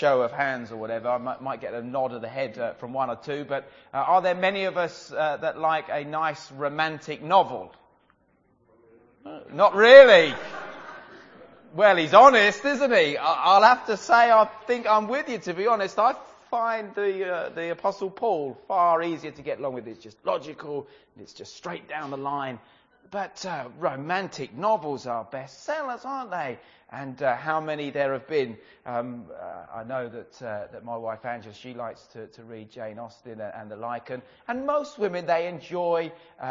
show of hands or whatever. I might get a nod of the head from one or two. But are there many of us that like a nice romantic novel? Not really. Well, he's honest, isn't he? I'll have to say I think I'm with you, to be honest. I find the Apostle Paul far easier to get along with. It's just logical, it's just straight down the line. But romantic novels are bestsellers, aren't they? And how many there have been. I know that my wife Angela, she likes to read Jane Austen and the like. And most women, they enjoy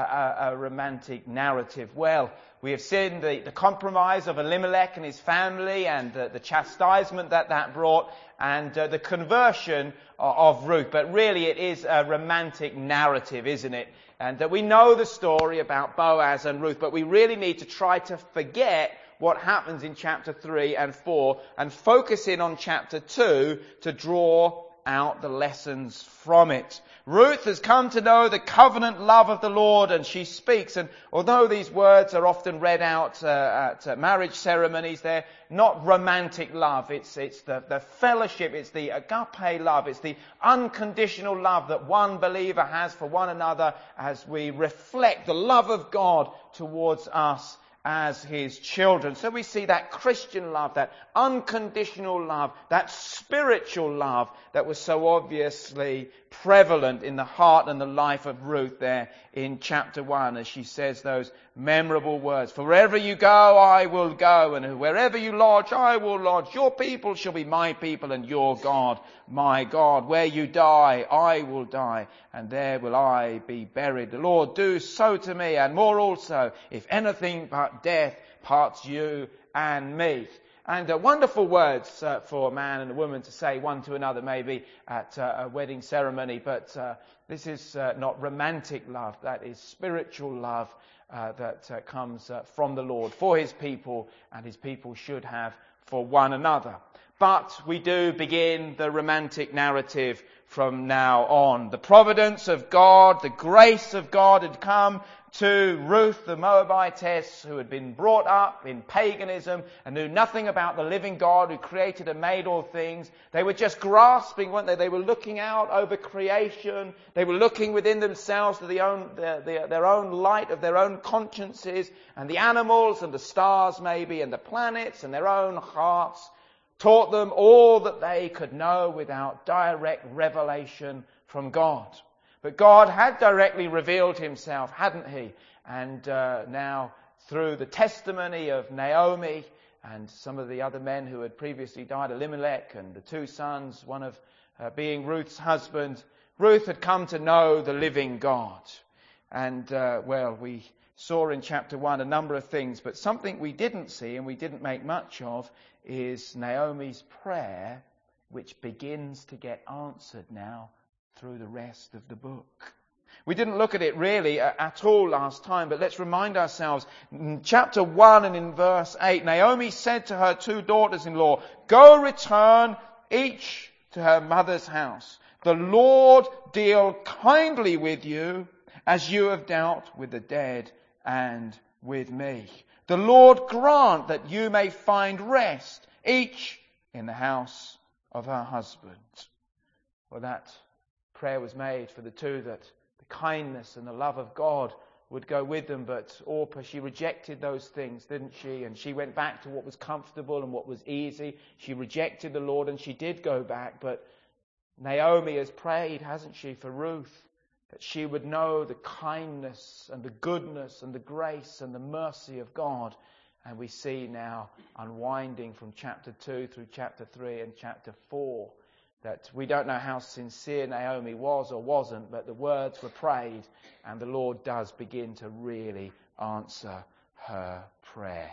a romantic narrative. Well, we have seen the compromise of Elimelech and his family, and the chastisement that brought, and the conversion of Ruth. But really it is a romantic narrative, isn't it? And that we know the story about Boaz and Ruth, but we really need to try to forget what happens in chapter 3 and 4 and focus in on chapter 2 to draw out the lessons from it. Ruth has come to know the covenant love of the Lord, and she speaks. And although these words are often read out at marriage ceremonies, they're not romantic love. It's the fellowship, it's the agape love, it's the unconditional love that one believer has for one another as we reflect the love of God towards us as his children. So we see that Christian love, that unconditional love, that spiritual love that was so obviously prevalent in the heart and the life of Ruth there in chapter 1, as she says those memorable words. For wherever you go, I will go, and wherever you lodge, I will lodge. Your people shall be my people, and your God, my God. Where you die, I will die, and there will I be buried. The Lord do so to me, and more also, if anything but death parts you and me. And wonderful words for a man and a woman to say one to another, maybe at a wedding ceremony. But this is not romantic love. That is spiritual love that comes from the Lord for his people, and his people should have for one another. But we do begin the romantic narrative from now on. The providence of God, the grace of God had come to Ruth the Moabitess, who had been brought up in paganism and knew nothing about the living God who created and made all things. They were just grasping, weren't they? They were looking out over creation. They were looking within themselves to their own light of their own consciences, and the animals and the stars maybe and the planets and their own hearts taught them all that they could know without direct revelation from God. But God had directly revealed himself, hadn't he? And now through the testimony of Naomi and some of the other men who had previously died, Elimelech and the two sons, one of being Ruth's husband, Ruth had come to know the living God. And we saw in chapter 1 a number of things, but something we didn't see and we didn't make much of is Naomi's prayer, which begins to get answered now through the rest of the book. We didn't look at it really at all last time, but let's remind ourselves. In chapter 1 and in verse 8, Naomi said to her two daughters-in-law, "Go return each to her mother's house. The Lord deal kindly with you as you have dealt with the dead and with me. The Lord grant that you may find rest, each in the house of her husband." Well, that prayer was made for the two, that the kindness and the love of God would go with them. But Orpah, she rejected those things, didn't she? And she went back to what was comfortable and what was easy. She rejected the Lord, and she did go back. But Naomi has prayed, hasn't she, for Ruth, that she would know the kindness and the goodness and the grace and the mercy of God. And we see now, unwinding from chapter 2 through chapter 3 and chapter 4, that we don't know how sincere Naomi was or wasn't, but the words were prayed, and the Lord does begin to really answer her prayer.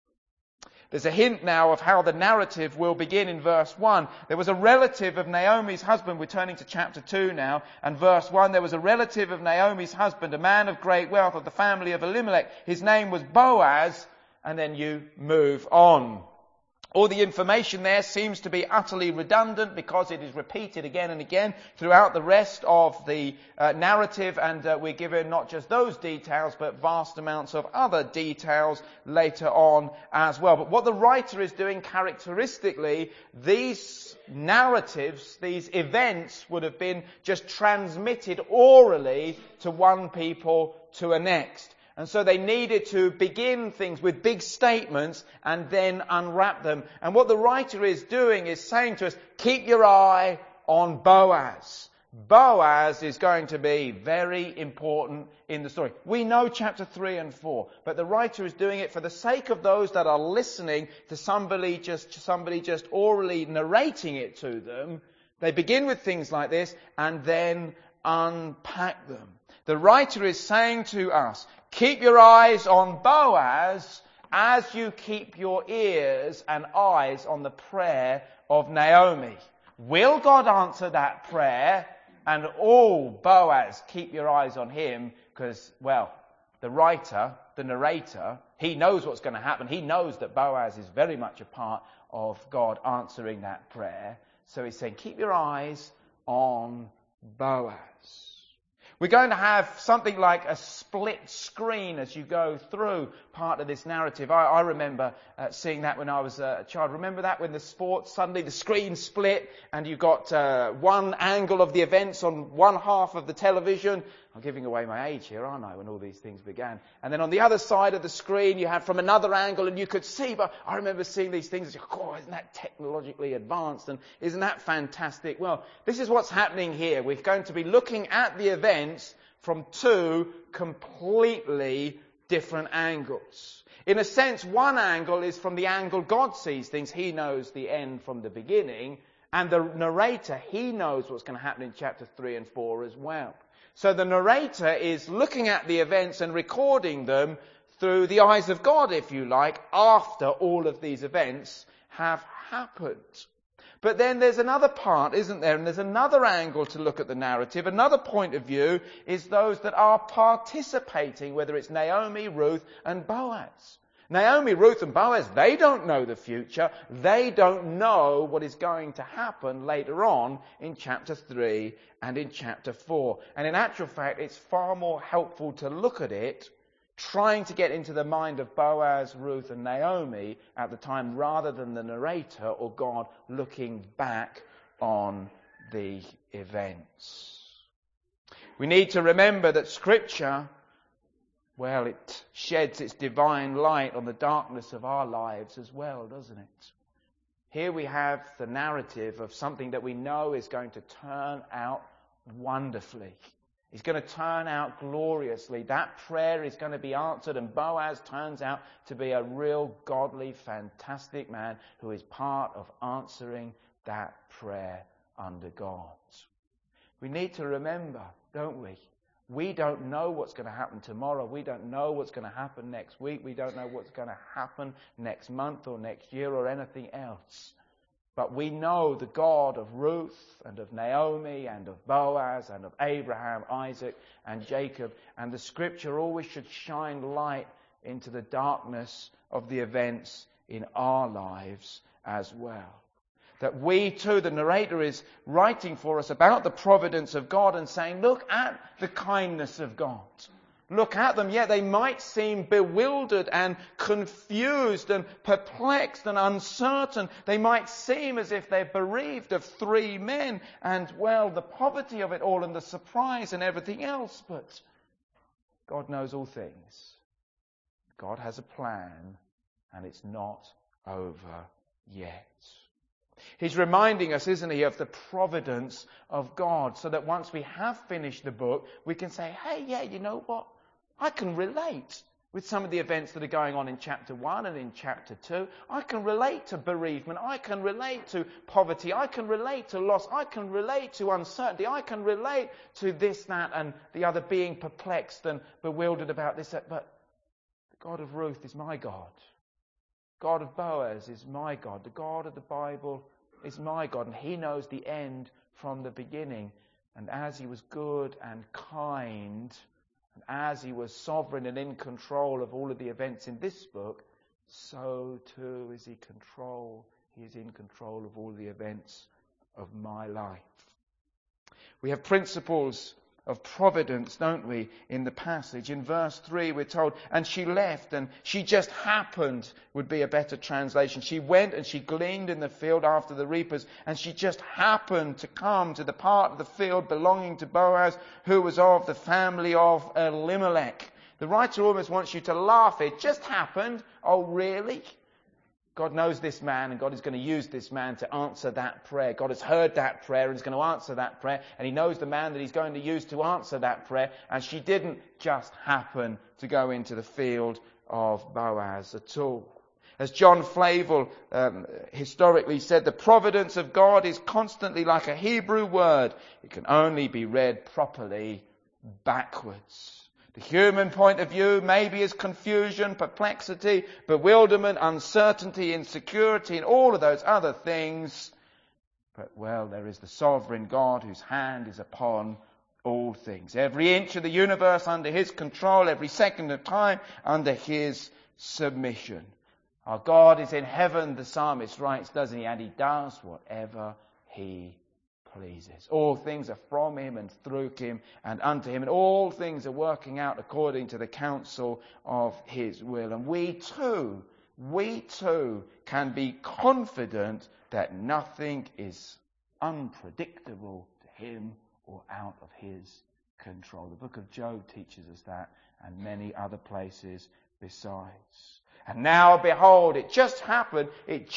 There's a hint now of how the narrative will begin in verse 1. There was a relative of Naomi's husband. We're turning to chapter 2 now, and verse 1. There was a relative of Naomi's husband, a man of great wealth of the family of Elimelech. His name was Boaz, and then you move on. All the information there seems to be utterly redundant because it is repeated again and again throughout the rest of the narrative, and we're given not just those details but vast amounts of other details later on as well. But what the writer is doing characteristically, these narratives, these events would have been just transmitted orally to one people to a next. And so they needed to begin things with big statements and then unwrap them. And what the writer is doing is saying to us, keep your eye on Boaz. Boaz is going to be very important in the story. We know chapter 3 and 4, but the writer is doing it for the sake of those that are listening to somebody just orally narrating it to them. They begin with things like this and then unpack them. The writer is saying to us, keep your eyes on Boaz as you keep your ears and eyes on the prayer of Naomi. Will God answer that prayer? And Boaz, keep your eyes on him, because, well, the writer, the narrator, he knows what's going to happen. He knows that Boaz is very much a part of God answering that prayer. So he's saying, keep your eyes on Boaz. We're going to have something like a split screen as you go through part of this narrative. I remember seeing that when I was a child. Remember that when the sports, suddenly the screen split and you got one angle of the events on one half of the television. I'm giving away my age here, aren't I, when all these things began. And then on the other side of the screen you had from another angle and you could see, but I remember seeing these things and oh, isn't that technologically advanced and isn't that fantastic? Well, this is what's happening here. We're going to be looking at the events from two completely different angles. In a sense, one angle is from the angle God sees things. He knows the end from the beginning. And the narrator, he knows what's going to happen in chapter 3 and 4 as well. So the narrator is looking at the events and recording them through the eyes of God, if you like, after all of these events have happened. But then there's another part, isn't there? And there's another angle to look at the narrative. Another point of view is those that are participating, whether it's Naomi, Ruth, and Boaz. Naomi, Ruth, and Boaz, they don't know the future. They don't know what is going to happen later on in chapter 3 and in chapter 4. And in actual fact, it's far more helpful to look at it trying to get into the mind of Boaz, Ruth, and Naomi at the time rather than the narrator or God looking back on the events. We need to remember that Scripture, well, it sheds its divine light on the darkness of our lives as well, doesn't it? Here we have the narrative of something that we know is going to turn out wonderfully. It's going to turn out gloriously. That prayer is going to be answered, and Boaz turns out to be a real godly, fantastic man who is part of answering that prayer under God. We need to remember, don't we? We don't know what's going to happen tomorrow. We don't know what's going to happen next week. We don't know what's going to happen next month or next year or anything else. But we know the God of Ruth and of Naomi and of Boaz and of Abraham, Isaac and Jacob. And the Scripture always should shine light into the darkness of the events in our lives as well. That we too, the narrator is writing for us about the providence of God and saying, look at the kindness of God. Look at them, yet they might seem bewildered and confused and perplexed and uncertain. They might seem as if they're bereaved of 3 men and, well, the poverty of it all and the surprise and everything else. But God knows all things. God has a plan and it's not over yet. He's reminding us, isn't he, of the providence of God so that once we have finished the book, we can say, hey, yeah, you know what? I can relate with some of the events that are going on in chapter 1 and in chapter 2. I can relate to bereavement. I can relate to poverty. I can relate to loss. I can relate to uncertainty. I can relate to this, that, and the other, being perplexed and bewildered about this, that. But the God of Ruth is my God. God of Boaz is my God. The God of the Bible is my God. And he knows the end from the beginning. And as he was good and kind, and as he was sovereign and in control of all of the events in this book, so too is He is in control of all the events of my life. We have principles of providence, don't we, in the passage. In verse 3 we're told, and she left, and she just happened, would be a better translation. She went and she gleaned in the field after the reapers, and she just happened to come to the part of the field belonging to Boaz, who was of the family of Elimelech. The writer almost wants you to laugh. It just happened. Oh, really? God knows this man, and God is going to use this man to answer that prayer. God has heard that prayer and is going to answer that prayer, and He knows the man that He's going to use to answer that prayer, and she didn't just happen to go into the field of Boaz at all. As John Flavel historically said, the providence of God is constantly like a Hebrew word. It can only be read properly backwards. The human point of view maybe is confusion, perplexity, bewilderment, uncertainty, insecurity, and all of those other things. But, well, there is the sovereign God whose hand is upon all things. Every inch of the universe under His control, every second of time under His submission. Our God is in heaven, the psalmist writes, doesn't he? And He does whatever He pleases. All things are from Him and through Him and unto Him, and all things are working out according to the counsel of His will. And we too can be confident that nothing is unpredictable to Him or out of His control. The book of Job teaches us that, and many other places besides. And now behold, it just happened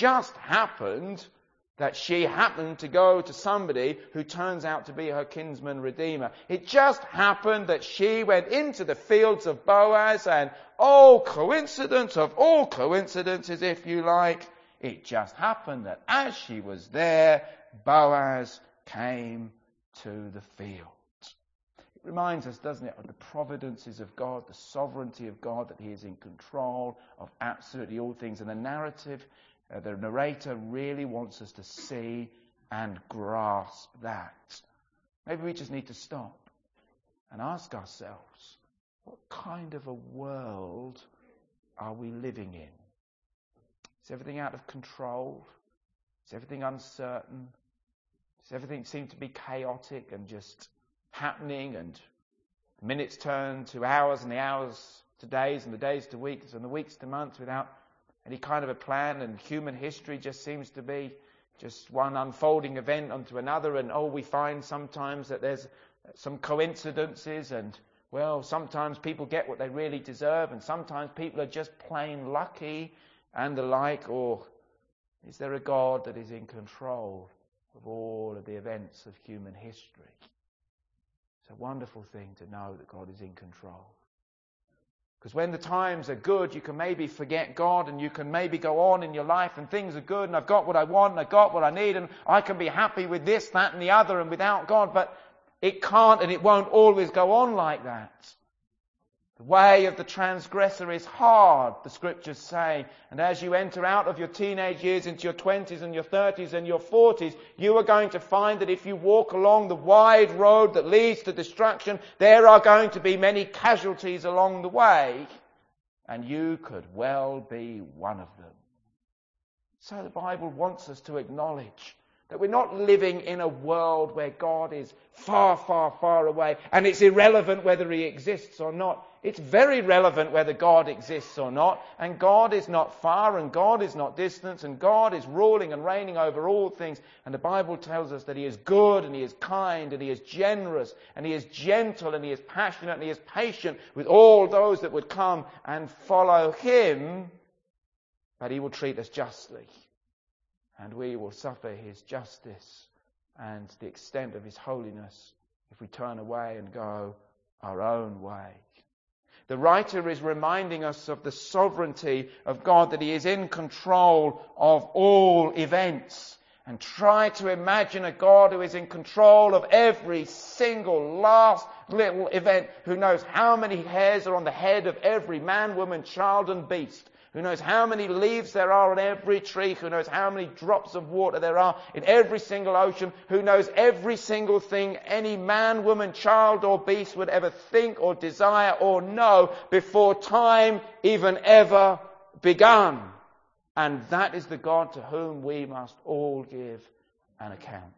that she happened to go to somebody who turns out to be her kinsman redeemer. It just happened that she went into the fields of Boaz, and coincidence of all coincidences, if you like, it just happened that as she was there, Boaz came to the field. It reminds us, doesn't it, of the providences of God, the sovereignty of God, that He is in control of absolutely all things. And the narrator really wants us to see and grasp that. Maybe we just need to stop and ask ourselves, what kind of a world are we living in? Is everything out of control? Is everything uncertain? Does everything seem to be chaotic and just happening, and minutes turn to hours and the hours to days and the days to weeks and the weeks to months without any kind of a plan, and human history just seems to be just one unfolding event onto another, and we find sometimes that there's some coincidences, and sometimes people get what they really deserve, and sometimes people are just plain lucky and the like. Or is there a God that is in control of all of the events of human history? It's a wonderful thing to know that God is in control. Because when the times are good, you can maybe forget God, and you can maybe go on in your life, and things are good, and I've got what I want, and I've got what I need, and I can be happy with this, that, and the other, and without God. But it can't and it won't always go on like that. The way of the transgressor is hard, the scriptures say. And as you enter out of your teenage years into your 20s and your 30s and your 40s, you are going to find that if you walk along the wide road that leads to destruction, there are going to be many casualties along the way. And you could well be one of them. So the Bible wants us to acknowledge that we're not living in a world where God is far, far, far away, and it's irrelevant whether He exists or not. It's very relevant whether God exists or not, and God is not far, and God is not distant, and God is ruling and reigning over all things. And the Bible tells us that He is good, and He is kind, and He is generous, and He is gentle, and He is passionate, and He is patient with all those that would come and follow Him, but He will treat us justly. And we will suffer His justice and the extent of His holiness if we turn away and go our own way. The writer is reminding us of the sovereignty of God, that He is in control of all events. And try to imagine a God who is in control of every single last little event, who knows how many hairs are on the head of every man, woman, child and beast, who knows how many leaves there are on every tree, who knows how many drops of water there are in every single ocean, who knows every single thing any man, woman, child or beast would ever think or desire or know before time even ever begun. And that is the God to whom we must all give an account.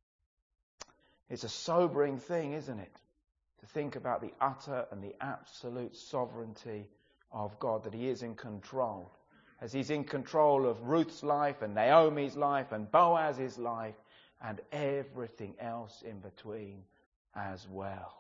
It's a sobering thing, isn't it? To think about the utter and the absolute sovereignty of God, that he is in control. As he's in control of Ruth's life and Naomi's life and Boaz's life and everything else in between as well.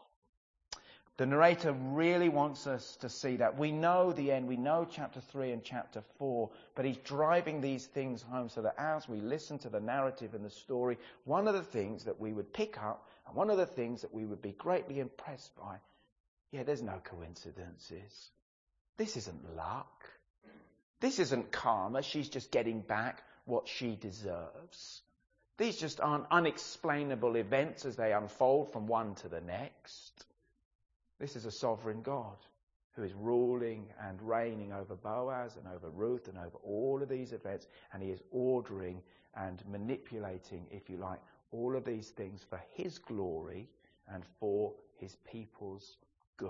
The narrator really wants us to see that. We know the end. We know chapter 3 and chapter 4. But he's driving these things home so that as we listen to the narrative and the story, one of the things that we would pick up and one of the things that we would be greatly impressed by, there's no coincidences. This isn't luck. This isn't karma. She's just getting back what she deserves. These just aren't unexplainable events as they unfold from one to the next. This is a sovereign God who is ruling and reigning over Boaz and over Ruth and over all of these events. And he is ordering and manipulating, if you like, all of these things for his glory and for his people's good.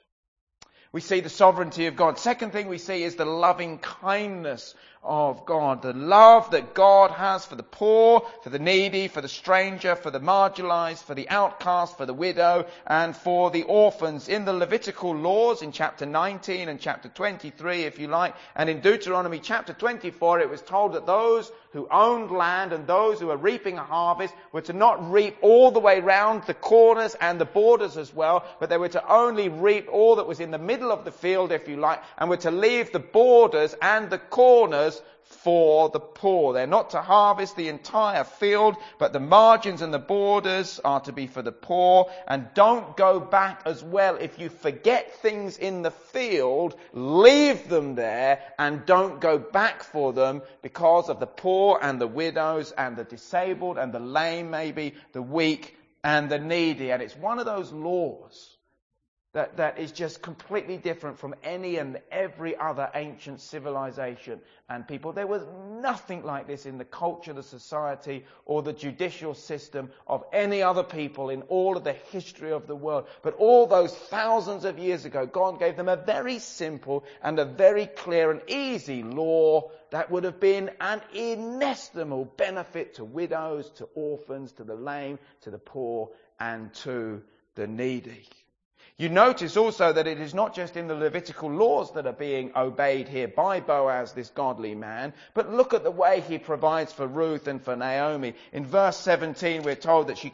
We see the sovereignty of God. Second thing we see is the loving kindness of God. The love that God has for the poor, for the needy, for the stranger, for the marginalized, for the outcast, for the widow, and for the orphans. In the Levitical laws in chapter 19 and chapter 23, if you like, and in Deuteronomy chapter 24, it was told that those who owned land and those who were reaping a harvest were to not reap all the way round the corners and the borders as well, but they were to only reap all that was in the middle of the field, if you like, and were to leave the borders and the corners for the poor. They're not to harvest the entire field, but the margins and the borders are to be for the poor. And don't go back as well. If you forget things in the field, leave them there and don't go back for them because of the poor and the widows and the disabled and the lame, maybe the weak and the needy. And it's one of those laws that is just completely different from any and every other ancient civilization and people. There was nothing like this in the culture, the society, or the judicial system of any other people in all of the history of the world. But all those thousands of years ago, God gave them a very simple and a very clear and easy law that would have been an inestimable benefit to widows, to orphans, to the lame, to the poor, and to the needy. You notice also that it is not just in the Levitical laws that are being obeyed here by Boaz, this godly man, but look at the way he provides for Ruth and for Naomi. In verse 17, we're told that she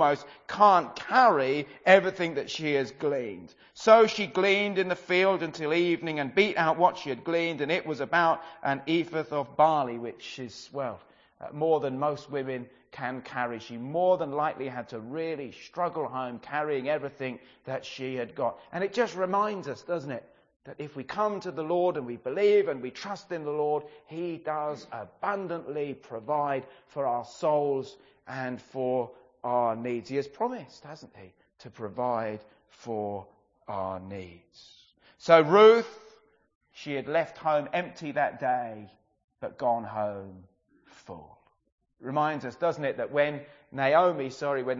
can't carry everything that she has gleaned. So she gleaned in the field until evening and beat out what she had gleaned, and it was about an ephah of barley, which is, more than most women can carry. She more than likely had to really struggle home carrying everything that she had got. And it just reminds us, doesn't it, that if we come to the Lord and we believe and we trust in the Lord, he does abundantly provide for our souls and for our needs. He has promised, hasn't he, to provide for our needs. So Ruth, she had left home empty that day, but gone home full. Reminds us, doesn't it, that when Naomi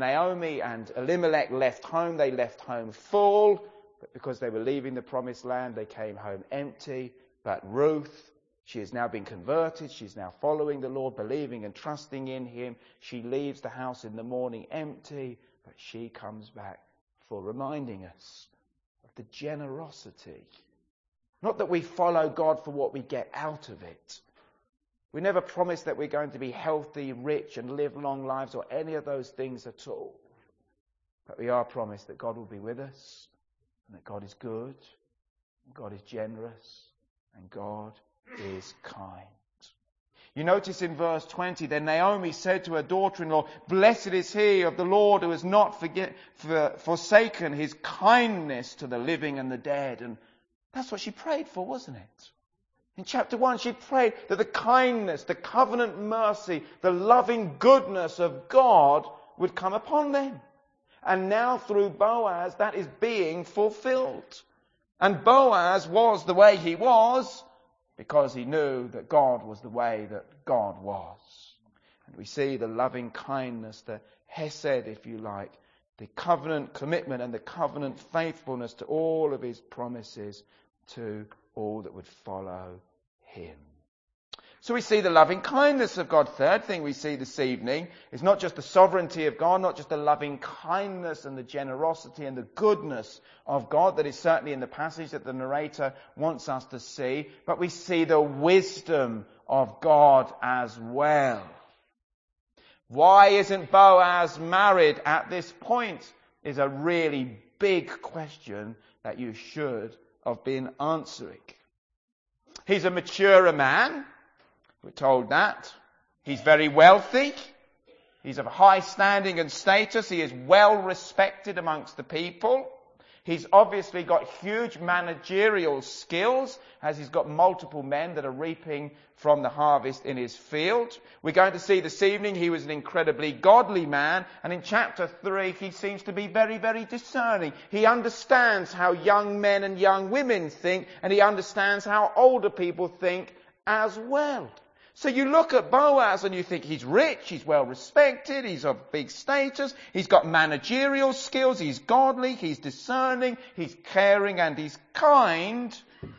and Elimelech left home, they left home full, but because they were leaving the promised land, they came home empty. But Ruth, she has now been converted. She's now following the Lord, believing and trusting in him. She leaves the house in the morning empty, but she comes back full, reminding us of the generosity. Not that we follow God for what we get out of it. We never promise that we're going to be healthy, rich, and live long lives or any of those things at all. But we are promised that God will be with us, and that God is good, and God is generous, and God is kind. You notice in verse 20, then Naomi said to her daughter-in-law, "Blessed is he of the Lord who has not forsaken his kindness to the living and the dead." And that's what she prayed for, wasn't it? In chapter 1, she prayed that the kindness, the covenant mercy, the loving goodness of God would come upon them. And now through Boaz, that is being fulfilled. And Boaz was the way he was because he knew that God was the way that God was. And we see the loving kindness, the hesed, if you like, the covenant commitment and the covenant faithfulness to all of his promises to all that would follow him. So we see the loving kindness of God. Third thing we see this evening is not just the sovereignty of God, not just the loving kindness and the generosity and the goodness of God that is certainly in the passage that the narrator wants us to see, but we see the wisdom of God as well. Why isn't Boaz married at this point is a really big question that you should have been answering. He's a mature man. We're told that. He's very wealthy. He's of high standing and status. He is well respected amongst the people. He's obviously got huge managerial skills, as he's got multiple men that are reaping from the harvest in his field. We're going to see this evening he was an incredibly godly man, and in chapter 3 he seems to be very, very discerning. He understands how young men and young women think, and he understands how older people think as well. So you look at Boaz and you think he's rich, he's well respected, he's of big status, he's got managerial skills, he's godly, he's discerning, he's caring and he's kind.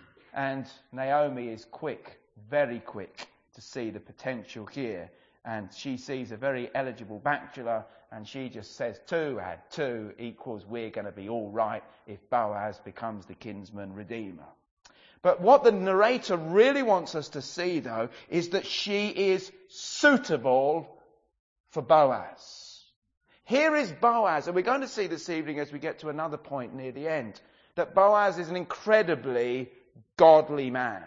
And Naomi is quick, very quick to see the potential here. And she sees a very eligible bachelor and she just says 2 add 2 equals we're going to be all right if Boaz becomes the kinsman redeemer. But what the narrator really wants us to see, though, is that she is suitable for Boaz. Here is Boaz, and we're going to see this evening as we get to another point near the end, that Boaz is an incredibly godly man.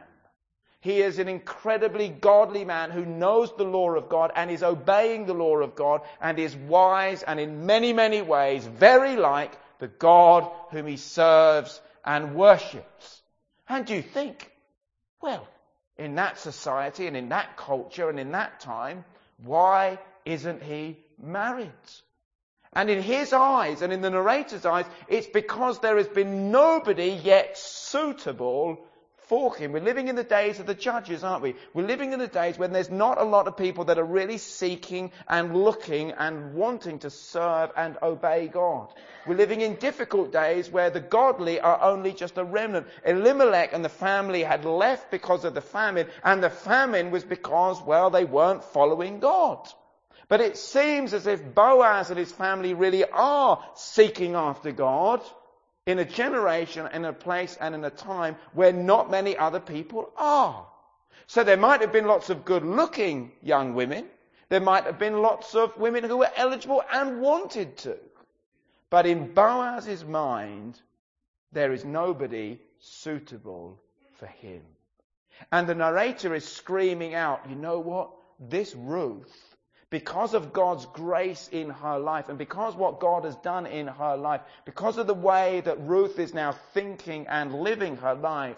He is an incredibly godly man who knows the law of God and is obeying the law of God and is wise and in many, many ways very like the God whom he serves and worships. And you think, well, in that society and in that culture and in that time, why isn't he married? And in his eyes and in the narrator's eyes, it's because there has been nobody yet suitable for him. We're living in the days of the judges, aren't we? We're living in the days when there's not a lot of people that are really seeking and looking and wanting to serve and obey God. We're living in difficult days where the godly are only just a remnant. Elimelech and the family had left because of the famine, and the famine was because, well, they weren't following God. But it seems as if Boaz and his family really are seeking after God in a generation, in a place and in a time where not many other people are. So there might have been lots of good-looking young women. There might have been lots of women who were eligible and wanted to. But in Boaz's mind, there is nobody suitable for him. And the narrator is screaming out, you know what? This Ruth, because of God's grace in her life and because what God has done in her life, because of the way that Ruth is now thinking and living her life,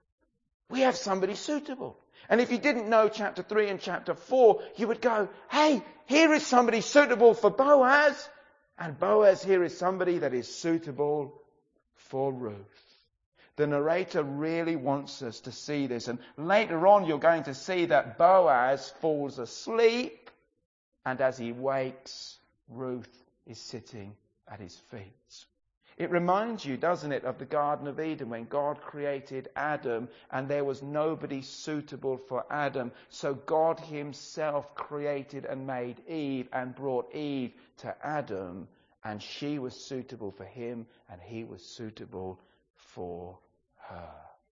we have somebody suitable. And if you didn't know chapter 3 and chapter 4, you would go, hey, here is somebody suitable for Boaz. And Boaz here is somebody that is suitable for Ruth. The narrator really wants us to see this. And later on, you're going to see that Boaz falls asleep. And as he wakes, Ruth is sitting at his feet. It reminds you, doesn't it, of the Garden of Eden when God created Adam and there was nobody suitable for Adam. So God himself created and made Eve and brought Eve to Adam, and she was suitable for him and he was suitable for her.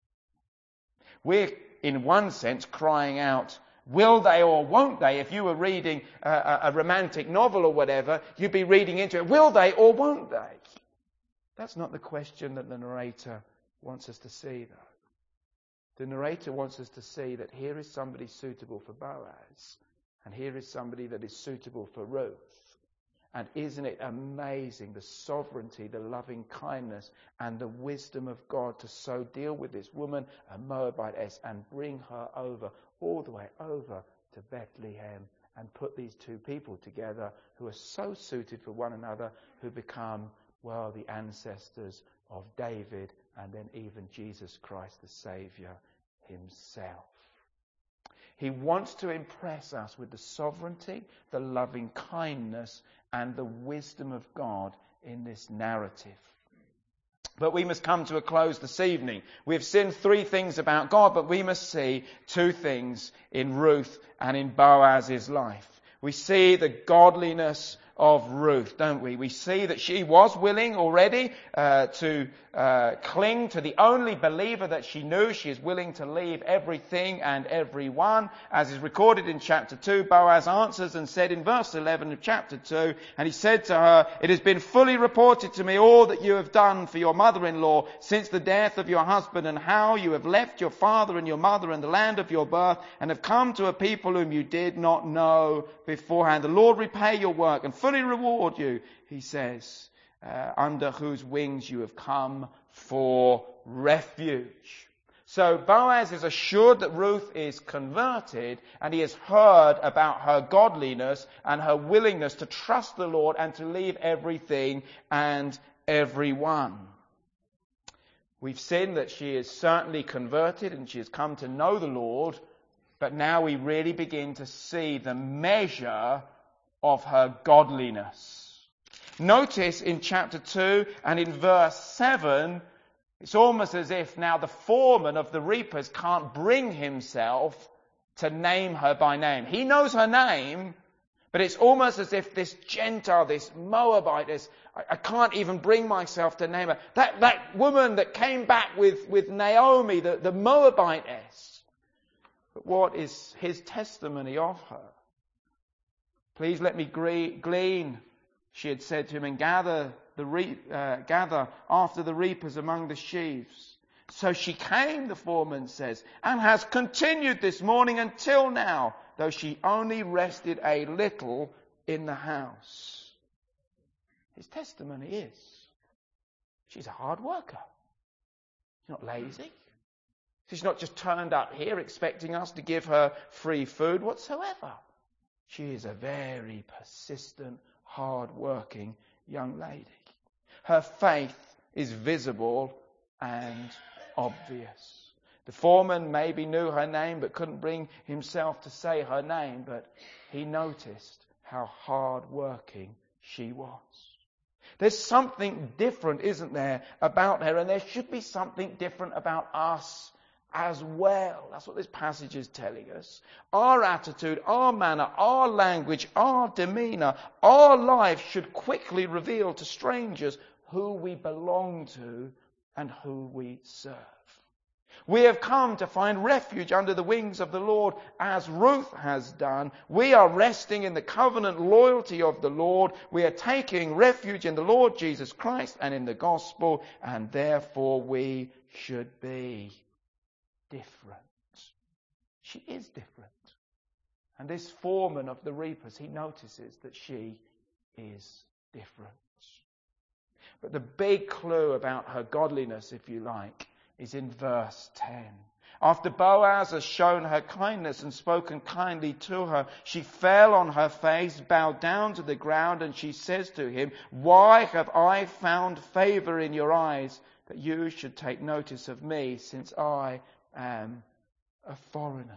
We're, in one sense, crying out, will they or won't they? If you were reading a romantic novel or whatever, you'd be reading into it, will they or won't they? That's not the question that the narrator wants us to see, though. The narrator wants us to see that here is somebody suitable for Boaz, and here is somebody that is suitable for Ruth. And isn't it amazing, the sovereignty, the loving kindness, and the wisdom of God to so deal with this woman, a Moabitess, and bring her over, all the way over to Bethlehem, and put these two people together who are so suited for one another, who become, well, the ancestors of David and then even Jesus Christ, the Saviour himself. He wants to impress us with the sovereignty, the loving kindness, and the wisdom of God in this narrative. But we must come to a close this evening. We've seen 3 things about God, but we must see 2 things in Ruth and in Boaz's life. We see the godliness of Ruth, don't we? We see that she was willing already to cling to the only believer that she knew. She is willing to leave everything and everyone. As is recorded in chapter 2, Boaz answers and said in verse 11 of chapter 2, and he said to her, "It has been fully reported to me all that you have done for your mother-in-law since the death of your husband, and how you have left your father and your mother and the land of your birth, and have come to a people whom you did not know beforehand. The Lord repay your work and fully reward you," he says, "under whose wings you have come for refuge." So Boaz is assured that Ruth is converted, and he has heard about her godliness and her willingness to trust the Lord and to leave everything and everyone. We've seen that she is certainly converted and she has come to know the Lord, but now we really begin to see the measure of her godliness. Notice in chapter 2 and in verse 7, it's almost as if now the foreman of the reapers can't bring himself to name her by name. He knows her name, but it's almost as if this Gentile, this Moabite, I can't even bring myself to name her. That woman that came back with Naomi, the Moabitess. But what is his testimony of her? "Please let me glean," she had said to him, "and gather after the reapers among the sheaves." "So she came," the foreman says, "and has continued this morning until now, though she only rested a little in the house." His testimony is, she's a hard worker. She's not lazy. She's not just turned up here expecting us to give her free food whatsoever. She is a very persistent, hard-working young lady. Her faith is visible and obvious. The foreman maybe knew her name but couldn't bring himself to say her name, but he noticed how hard-working she was. There's something different, isn't there, about her, and there should be something different about us as well. That's what this passage is telling us. Our attitude, our manner, our language, our demeanour, our life should quickly reveal to strangers who we belong to and who we serve. We have come to find refuge under the wings of the Lord, as Ruth has done. We are resting in the covenant loyalty of the Lord. We are taking refuge in the Lord Jesus Christ and in the gospel, and therefore we should be different. She is different. And this foreman of the reapers, he notices that she is different. But the big clue about her godliness, if you like, is in verse 10. After Boaz has shown her kindness and spoken kindly to her, she fell on her face, bowed down to the ground, and she says to him, "Why have I found favor in your eyes, that you should take notice of me, since I am a foreigner?"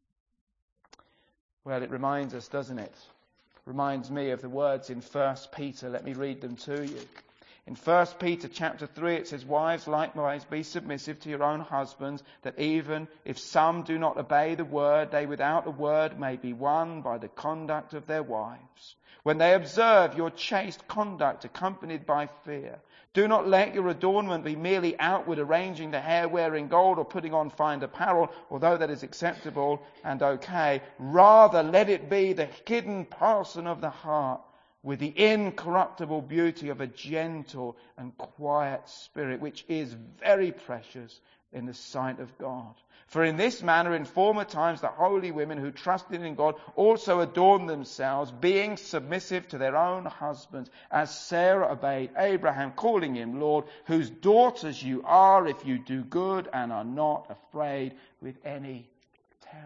Well, it reminds us, doesn't it? Reminds me of the words in 1 Peter. Let me read them to you. In 1 Peter chapter 3 it says, "Wives, likewise be submissive to your own husbands, that even if some do not obey the word, they without a word may be won by the conduct of their wives. When they observe your chaste conduct accompanied by fear, do not let your adornment be merely outward, arranging the hair, wearing gold, or putting on fine apparel, although that is acceptable and okay. Rather, let it be the hidden person of the heart, with the incorruptible beauty of a gentle and quiet spirit, which is very precious in the sight of God. For in this manner, in former times, the holy women who trusted in God also adorned themselves, being submissive to their own husbands, as Sarah obeyed Abraham, calling him Lord, whose daughters you are, if you do good and are not afraid with any terror."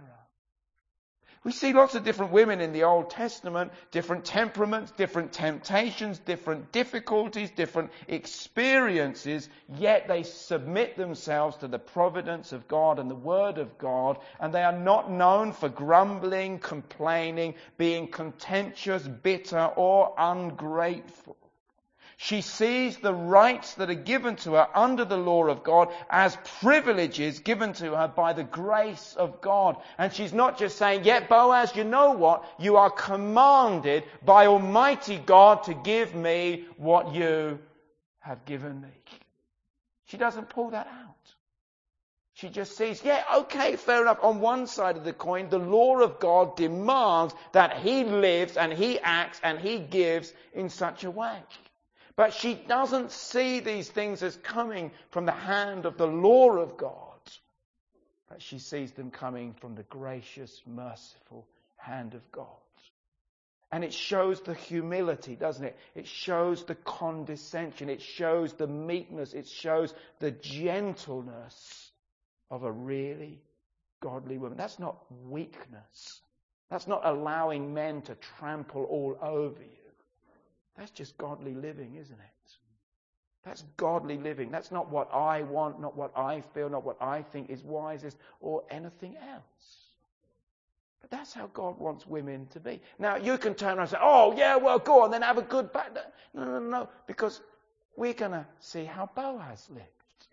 We see lots of different women in the Old Testament, different temperaments, different temptations, different difficulties, different experiences, yet they submit themselves to the providence of God and the Word of God, and they are not known for grumbling, complaining, being contentious, bitter, or ungrateful. She sees the rights that are given to her under the law of God as privileges given to her by the grace of God. And she's not just saying, yeah, Boaz, you know what? You are commanded by Almighty God to give me what you have given me. She doesn't pull that out. She just sees, yeah, okay, fair enough. On one side of the coin, the law of God demands that he lives and he acts and he gives in such a way. But she doesn't see these things as coming from the hand of the law of God. But she sees them coming from the gracious, merciful hand of God. And it shows the humility, doesn't it? It shows the condescension. It shows the meekness. It shows the gentleness of a really godly woman. That's not weakness. That's not allowing men to trample all over you. That's just godly living, isn't it? That's godly living. That's not what I want, not what I feel, not what I think is wisest, or anything else. But that's how God wants women to be. Now, you can turn around and say, oh, yeah, well, go on, then have a good back. No, because we're going to see how Boaz lived.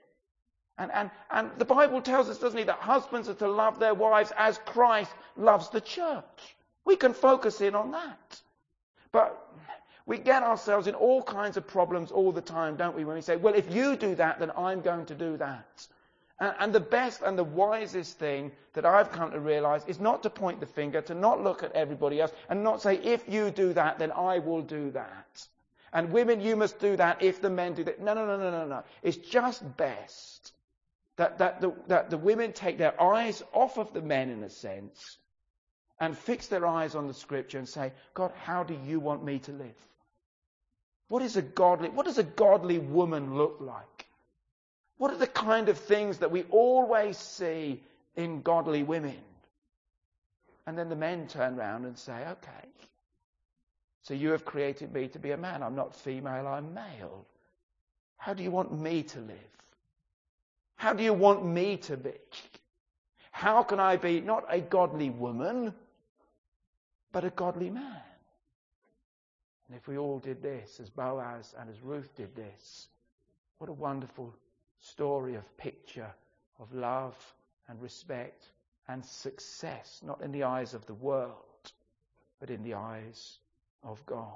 And the Bible tells us, doesn't it, that husbands are to love their wives as Christ loves the church. We can focus in on that. But we get ourselves in all kinds of problems all the time, don't we, when we say, well, if you do that, then I'm going to do that. And the best and the wisest thing that I've come to realize is not to point the finger, to not look at everybody else, and not say, if you do that, then I will do that. And women, you must do that if the men do that. No. It's just best that the women take their eyes off of the men, in a sense, and fix their eyes on the Scripture and say, God, how do you want me to live? What does a godly woman look like? What are the kind of things that we always see in godly women? And then the men turn round and say, okay, so you have created me to be a man. I'm not female, I'm male. How do you want me to live? How do you want me to be? How can I be not a godly woman, but a godly man? And if we all did this, as Boaz and as Ruth did this, what a wonderful story of picture of love and respect and success, not in the eyes of the world, but in the eyes of God.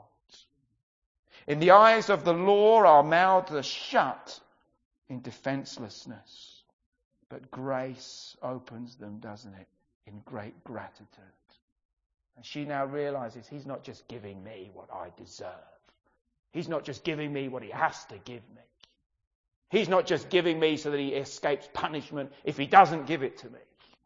In the eyes of the law, our mouths are shut in defenselessness, but grace opens them, doesn't it, in great gratitude. And she now realizes he's not just giving me what I deserve. He's not just giving me what he has to give me. He's not just giving me so that he escapes punishment if he doesn't give it to me.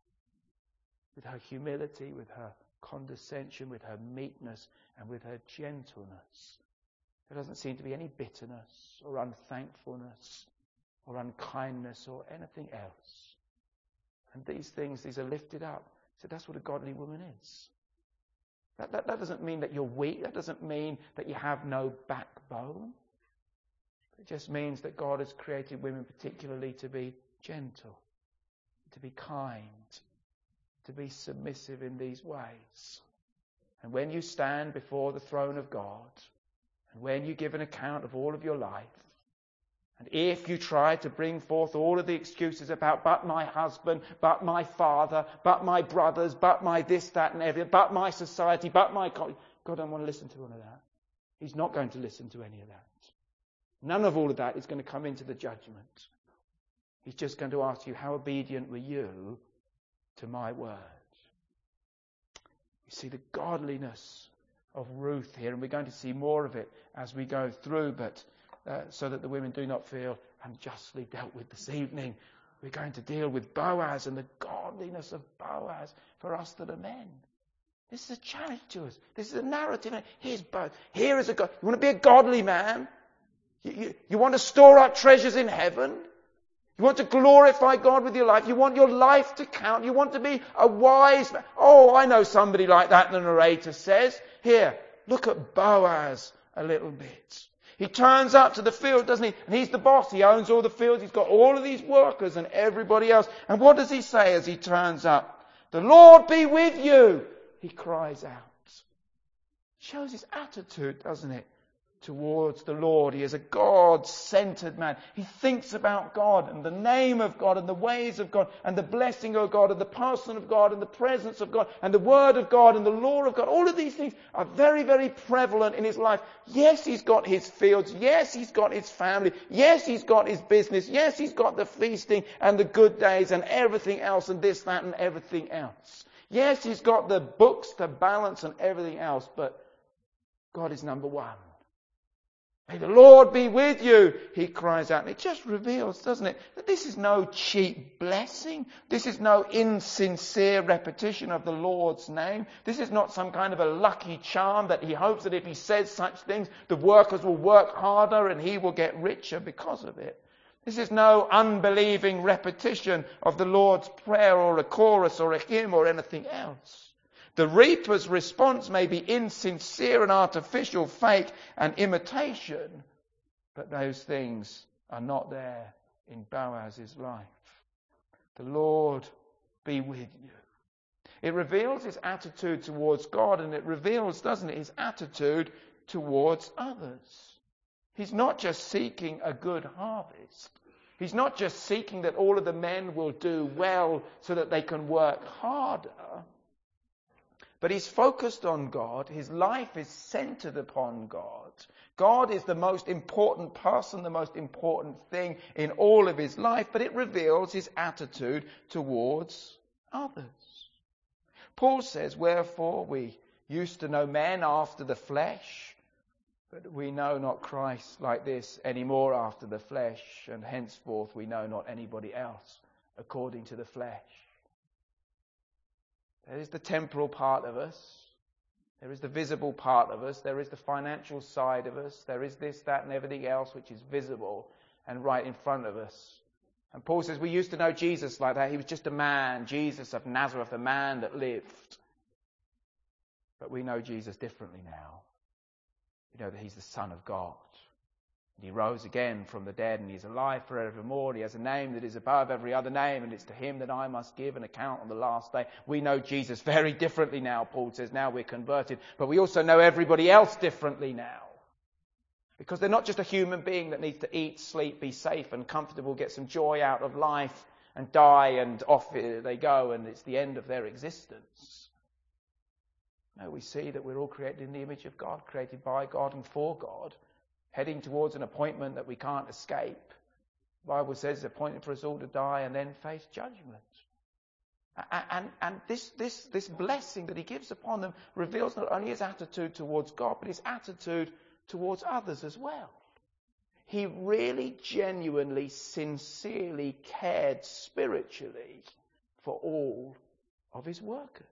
With her humility, with her condescension, with her meekness, and with her gentleness, there doesn't seem to be any bitterness or unthankfulness or unkindness or anything else. And these are lifted up. So that's what a godly woman is. That doesn't mean that you're weak. That doesn't mean that you have no backbone. It just means that God has created women particularly to be gentle, to be kind, to be submissive in these ways. And when you stand before the throne of God, and when you give an account of all of your life, and if you try to bring forth all of the excuses about, but my husband, but my father, but my brothers, but my this, that, and everything, but my society, but my... God don't want to listen to all of that. He's not going to listen to any of that. None of all of that is going to come into the judgment. He's just going to ask you, how obedient were you to my word? You see the godliness of Ruth here, and we're going to see more of it as we go through, but so that the women do not feel unjustly dealt with this evening, we're going to deal with Boaz and the godliness of Boaz for us that are men. This is a challenge to us. This is a narrative. Here's Boaz. Here is a God. You want to be a godly man? You want to store up treasures in heaven? You want to glorify God with your life? You want your life to count? You want to be a wise man? Oh, I know somebody like that, the narrator says. Here, look at Boaz a little bit. He turns up to the field, doesn't he? And he's the boss. He owns all the fields. He's got all of these workers and everybody else. And what does he say as he turns up? The Lord be with you, he cries out. Shows his attitude, doesn't it? towards the Lord. He is a God-centered man. He thinks about God and the name of God and the ways of God and the blessing of God and the person of God and the presence of God and the word of God and the law of God. All of these things are very, very prevalent in his life. Yes, he's got his fields. Yes, he's got his family. Yes, he's got his business. Yes, he's got the feasting and the good days and everything else and this, that and everything else. Yes, he's got the books to balance and everything else, but God is number one. May the Lord be with you, he cries out. And it just reveals, doesn't it, that this is no cheap blessing. This is no insincere repetition of the Lord's name. This is not some kind of a lucky charm that he hopes that if he says such things, the workers will work harder and he will get richer because of it. This is no unbelieving repetition of the Lord's Prayer or a chorus or a hymn or anything else. The reaper's response may be insincere and artificial, fake and imitation, but those things are not there in Boaz's life. The Lord be with you. It reveals his attitude towards God, and it reveals, doesn't it, his attitude towards others. He's not just seeking a good harvest. He's not just seeking that all of the men will do well so that they can work harder. But he's focused on God. His life is centered upon God. God is the most important person, the most important thing in all of his life, but it reveals his attitude towards others. Paul says, wherefore we used to know men after the flesh, but we know not Christ like this anymore after the flesh, and henceforth we know not anybody else according to the flesh. There is the temporal part of us. There is the visible part of us. There is the financial side of us. There is this, that, and everything else which is visible and right in front of us. And Paul says we used to know Jesus like that. He was just a man, Jesus of Nazareth, a man that lived. But we know Jesus differently now. We know that he's the Son of God. He rose again from the dead and he's alive forevermore. And he has a name that is above every other name, and it's to him that I must give an account on the last day. We know Jesus very differently now, Paul says. Now we're converted. But we also know everybody else differently now. Because they're not just a human being that needs to eat, sleep, be safe and comfortable, get some joy out of life and die and off they go and it's the end of their existence. No, we see that we're all created in the image of God, created by God and for God, heading towards an appointment that we can't escape. The Bible says it's appointed for us all to die and then face judgment. And this blessing that he gives upon them reveals not only his attitude towards God, but his attitude towards others as well. He really, genuinely, sincerely cared spiritually for all of his workers.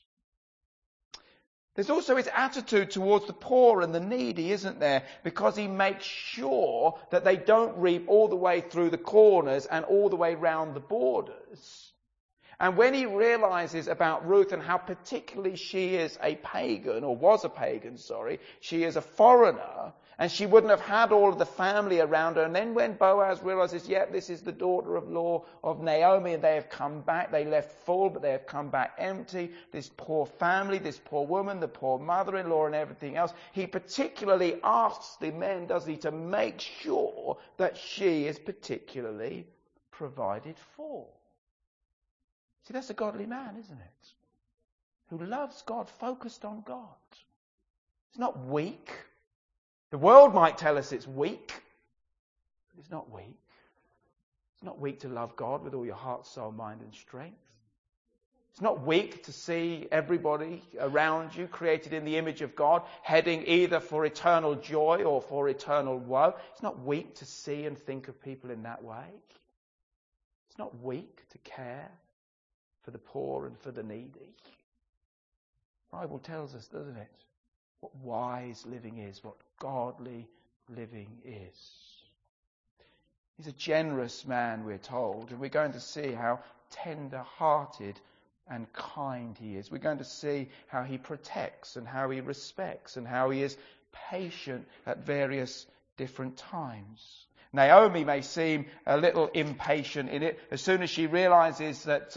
There's also his attitude towards the poor and the needy, isn't there? Because he makes sure that they don't reap all the way through the corners and all the way round the borders. And when he realizes about Ruth and how particularly she is a pagan, or was a pagan, she is a foreigner, and she wouldn't have had all of the family around her. And then when Boaz realizes, this is the daughter-in-law of Naomi, and they have come back, they left full, but they have come back empty. This poor family, this poor woman, the poor mother-in-law and everything else. He particularly asks the men, doesn't he, to make sure that she is particularly provided for. See, that's a godly man, isn't it? Who loves God, focused on God. It's not weak. The world might tell us it's weak, but it's not weak. It's not weak to love God with all your heart, soul, mind and strength. It's not weak to see everybody around you created in the image of God, heading either for eternal joy or for eternal woe. It's not weak to see and think of people in that way. It's not weak to care for the poor and for the needy. The Bible tells us, doesn't it, what wise living is, what godly living is. He's a generous man, we're told, and we're going to see how tender-hearted and kind he is. We're going to see how he protects and how he respects and how he is patient at various different times. Naomi may seem a little impatient in it. As soon as she realizes that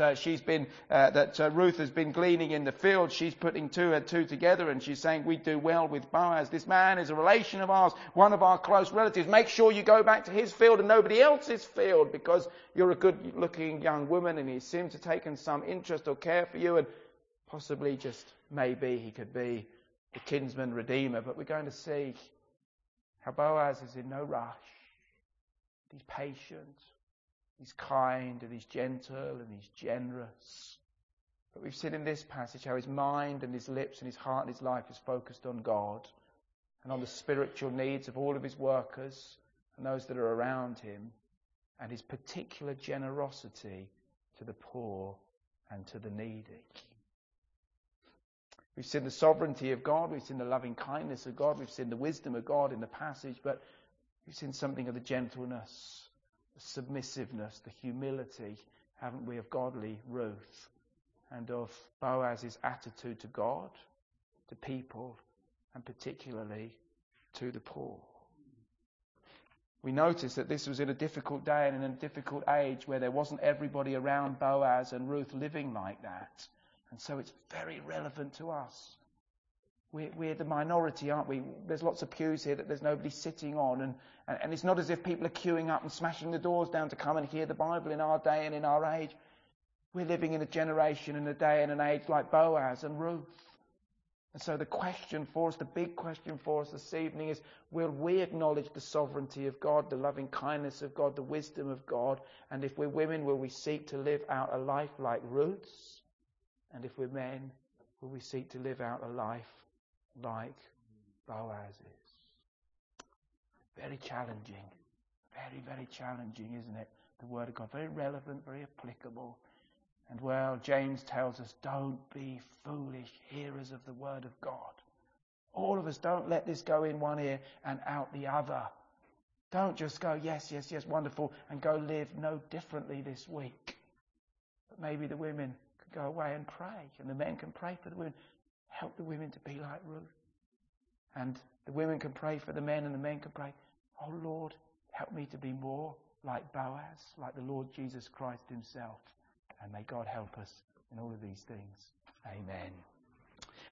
Ruth has been gleaning in the field, she's putting two and two together, and she's saying, we do well with Boaz. This man is a relation of ours, one of our close relatives. Make sure you go back to his field and nobody else's field, because you're a good-looking young woman and he seems to have taken some interest or care for you, and possibly just maybe he could be the kinsman redeemer. But we're going to see how Boaz is in no rush. He's patient, he's kind, and he's gentle, and he's generous. But we've seen in this passage how his mind and his lips and his heart and his life is focused on God and on the spiritual needs of all of his workers and those that are around him, and his particular generosity to the poor and to the needy. We've seen the sovereignty of God, we've seen the loving kindness of God, we've seen the wisdom of God in the passage, but we've seen something of the gentleness, the submissiveness, the humility, haven't we, of godly Ruth, and of Boaz's attitude to God, to people, and particularly to the poor. We notice that this was in a difficult day and in a difficult age where there wasn't everybody around Boaz and Ruth living like that. And so it's very relevant to us. We're the minority, aren't we? There's lots of pews here that there's nobody sitting on. And it's not as if people are queuing up and smashing the doors down to come and hear the Bible in our day and in our age. We're living in a generation and a day and an age like Boaz and Ruth. And so the question for us, the big question for us this evening is, will we acknowledge the sovereignty of God, the loving kindness of God, the wisdom of God? And if we're women, will we seek to live out a life like Ruth's? And if we're men, will we seek to live out a life like Boaz's? Very challenging. Very, very challenging, isn't it? The Word of God. Very relevant, very applicable. And well, James tells us, don't be foolish hearers of the Word of God. All of us, don't let this go in one ear and out the other. Don't just go, yes, yes, yes, wonderful, and go live no differently this week. But maybe the women could go away and pray, and the men can pray for the women. Help the women to be like Ruth. And the women can pray for the men, and the men can pray, oh Lord, help me to be more like Boaz, like the Lord Jesus Christ himself. And may God help us in all of these things. Amen.